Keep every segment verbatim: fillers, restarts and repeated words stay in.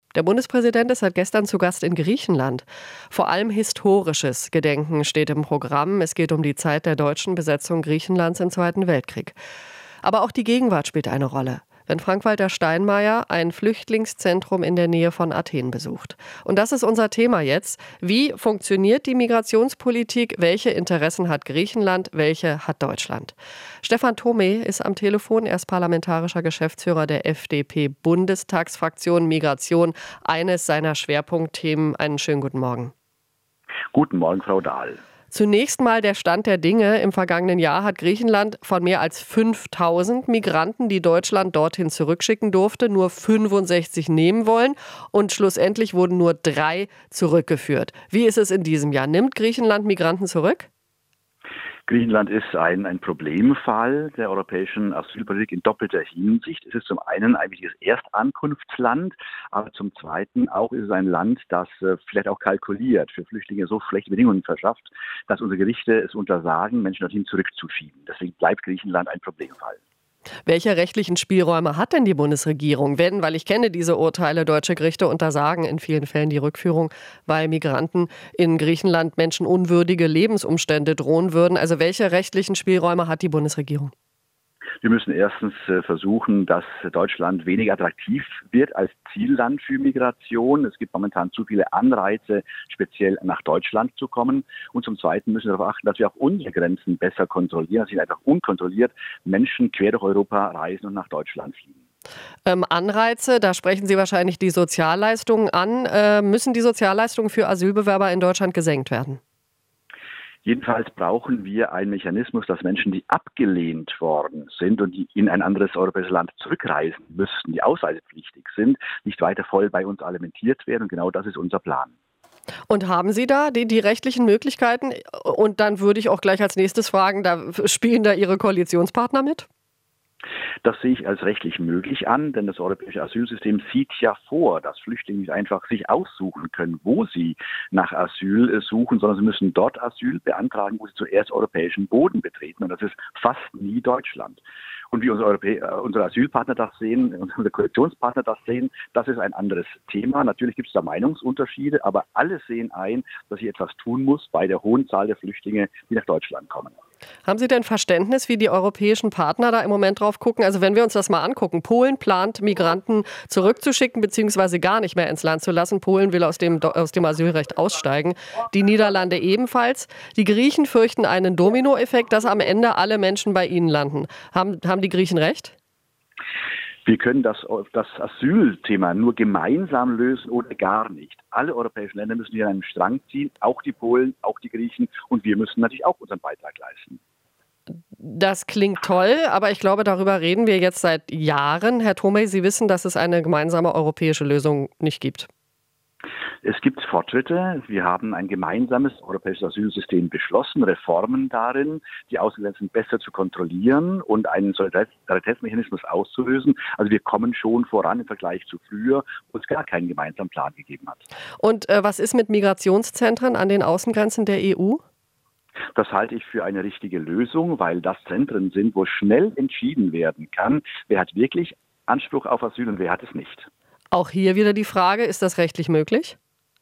Der Bundespräsident ist seit gestern zu Gast in Griechenland. Vor allem historisches Gedenken steht im Programm. Es geht um die Zeit der deutschen Besetzung Griechenlands im Zweiten Weltkrieg. Aber auch die Gegenwart spielt eine Rolle, wenn Frank-Walter Steinmeier ein Flüchtlingszentrum in der Nähe von Athen besucht. Und das ist unser Thema jetzt. Wie funktioniert die Migrationspolitik? Welche Interessen hat Griechenland? Welche hat Deutschland? Stefan Thome ist am Telefon. Er ist parlamentarischer Geschäftsführer der F D P-Bundestagsfraktion Migration. Eines seiner Schwerpunktthemen. Einen schönen guten Morgen. Guten Morgen, Frau Dahl. Zunächst mal der Stand der Dinge. Im vergangenen Jahr hat Griechenland von mehr als fünftausend Migranten, die Deutschland dorthin zurückschicken durfte, nur fünfundsechzig nehmen wollen. Und schlussendlich wurden nur drei zurückgeführt. Wie ist es in diesem Jahr? Nimmt Griechenland Migranten zurück? Griechenland ist ein, ein Problemfall der europäischen Asylpolitik in doppelter Hinsicht. Es ist zum einen ein wichtiges Erstankunftsland, aber zum Zweiten auch ist es ein Land, das äh, vielleicht auch kalkuliert, für Flüchtlinge so schlechte Bedingungen verschafft, dass unsere Gerichte es untersagen, Menschen dorthin zurückzuschieben. Deswegen bleibt Griechenland ein Problemfall. Welche rechtlichen Spielräume hat denn die Bundesregierung? Wenn, weil ich kenne diese Urteile, deutsche Gerichte untersagen in vielen Fällen die Rückführung, weil Migranten in Griechenland menschenunwürdige Lebensumstände drohen würden. Also welche rechtlichen Spielräume hat die Bundesregierung? Wir müssen erstens versuchen, dass Deutschland weniger attraktiv wird als Zielland für Migration. Es gibt momentan zu viele Anreize, speziell nach Deutschland zu kommen. Und zum Zweiten müssen wir darauf achten, dass wir auch unsere Grenzen besser kontrollieren, dass nicht einfach unkontrolliert Menschen quer durch Europa reisen und nach Deutschland fliegen. Ähm, Anreize, da sprechen Sie wahrscheinlich die Sozialleistungen an. Äh, müssen die Sozialleistungen für Asylbewerber in Deutschland gesenkt werden? Jedenfalls brauchen wir einen Mechanismus, dass Menschen, die abgelehnt worden sind und die in ein anderes europäisches Land zurückreisen müssten, die ausreisepflichtig sind, nicht weiter voll bei uns alimentiert werden. Und genau das ist unser Plan. Und haben Sie da die, die rechtlichen Möglichkeiten? Und dann würde ich auch gleich als nächstes fragen, da spielen da Ihre Koalitionspartner mit? Das sehe ich als rechtlich möglich an, denn das europäische Asylsystem sieht ja vor, dass Flüchtlinge nicht einfach sich aussuchen können, wo sie nach Asyl suchen, sondern sie müssen dort Asyl beantragen, wo sie zuerst europäischen Boden betreten. Und das ist fast nie Deutschland. Und wie unsere, Europä- äh, unsere Asylpartner das sehen, unsere Koalitionspartner das sehen, das ist ein anderes Thema. Natürlich gibt es da Meinungsunterschiede, aber alle sehen ein, dass sich etwas tun muss bei der hohen Zahl der Flüchtlinge, die nach Deutschland kommen. Haben Sie denn Verständnis, wie die europäischen Partner da im Moment drauf gucken? Also wenn wir uns das mal angucken, Polen plant, Migranten zurückzuschicken bzw. gar nicht mehr ins Land zu lassen. Polen will aus dem, aus dem Asylrecht aussteigen. Die Niederlande ebenfalls. Die Griechen fürchten einen Dominoeffekt, dass am Ende alle Menschen bei ihnen landen. Haben, haben die Griechen recht? Wir können das, das Asylthema nur gemeinsam lösen oder gar nicht. Alle europäischen Länder müssen hier an einem Strang ziehen, auch die Polen, auch die Griechen. Und wir müssen natürlich auch unseren Beitrag leisten. Das klingt toll, aber ich glaube, darüber reden wir jetzt seit Jahren. Herr Thome, Sie wissen, dass es eine gemeinsame europäische Lösung nicht gibt. Es gibt Fortschritte. Wir haben ein gemeinsames europäisches Asylsystem beschlossen, Reformen darin, die Außengrenzen besser zu kontrollieren und einen Solidaritätsmechanismus auszulösen. Also wir kommen schon voran im Vergleich zu früher, wo es gar keinen gemeinsamen Plan gegeben hat. Und äh, was ist mit Migrationszentren an den Außengrenzen der E U? Das halte ich für eine richtige Lösung, weil das Zentren sind, wo schnell entschieden werden kann, wer hat wirklich Anspruch auf Asyl und wer hat es nicht. Auch hier wieder die Frage, ist das rechtlich möglich?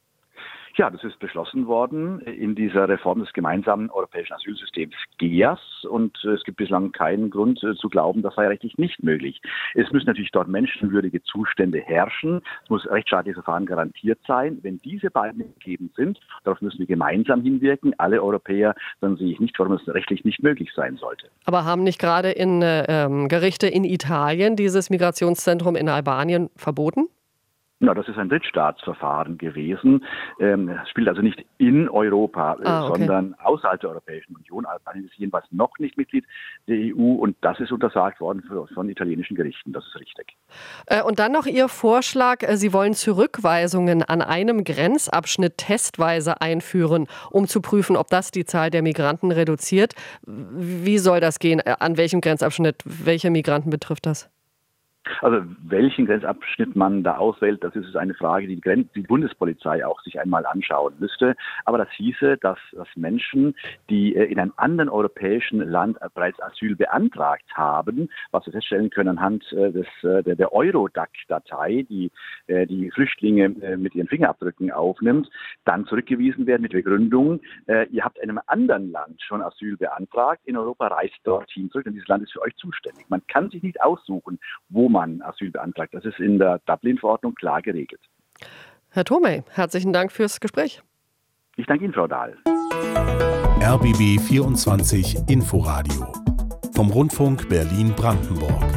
Ja, das ist beschlossen worden in dieser Reform des gemeinsamen europäischen Asylsystems G E A S und es gibt bislang keinen Grund zu glauben, das sei rechtlich nicht möglich. Es müssen natürlich dort menschenwürdige Zustände herrschen, es muss rechtsstaatliches Verfahren garantiert sein. Wenn diese beiden gegeben sind, darauf müssen wir gemeinsam hinwirken, alle Europäer, dann sehe ich nicht, warum es rechtlich nicht möglich sein sollte. Aber haben nicht gerade in äh, Gerichte in Italien dieses Migrationszentrum in Albanien verboten? Na, das ist ein Drittstaatsverfahren gewesen. Ähm, es spielt also nicht in Europa, äh, ah, okay. sondern außerhalb der Europäischen Union. Albanien ist jedenfalls noch nicht Mitglied der E U und das ist untersagt worden von, von italienischen Gerichten. Das ist richtig. Äh, und dann noch Ihr Vorschlag, äh, Sie wollen Zurückweisungen an einem Grenzabschnitt testweise einführen, um zu prüfen, ob das die Zahl der Migranten reduziert. Wie soll das gehen? An welchem Grenzabschnitt? Welche Migranten betrifft das? Also welchen Grenzabschnitt man da auswählt, das ist eine Frage, die die Bundespolizei auch sich einmal anschauen müsste. Aber das hieße, dass, dass Menschen, die in einem anderen europäischen Land bereits Asyl beantragt haben, was wir feststellen können anhand des, der, der Eurodac-Datei, die die Flüchtlinge mit ihren Fingerabdrücken aufnimmt, dann zurückgewiesen werden mit Begründung, ihr habt in einem anderen Land schon Asyl beantragt, in Europa reist dorthin zurück und dieses Land ist für euch zuständig. Man kann sich nicht aussuchen, wo man Asyl beantragt. Das ist in der Dublin-Verordnung klar geregelt. Herr Thomae, herzlichen Dank fürs Gespräch. Ich danke Ihnen, Frau Dahl. R B B vierundzwanzig Inforadio vom Rundfunk Berlin-Brandenburg.